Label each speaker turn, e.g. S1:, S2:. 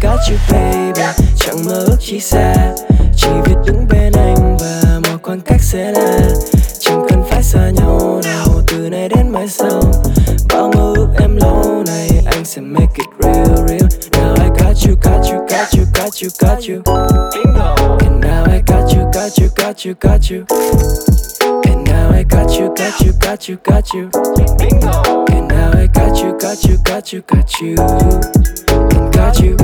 S1: got you baby. Chẳng mơ ước chi xa, chỉ biết đứng bên anh và mọi khoảng cách sẽ là chẳng cần phải xa nhau nào từ nay đến mai sau. Bao mơ ước em lâu nay anh sẽ make it real real. Now I got you, got you, got you, got you, got you. Bingo. And now I got you, got you, got you, got you. And now I got you, got you, got you, got you. Bingo. And now I got you, got you, got you, got you. And got you.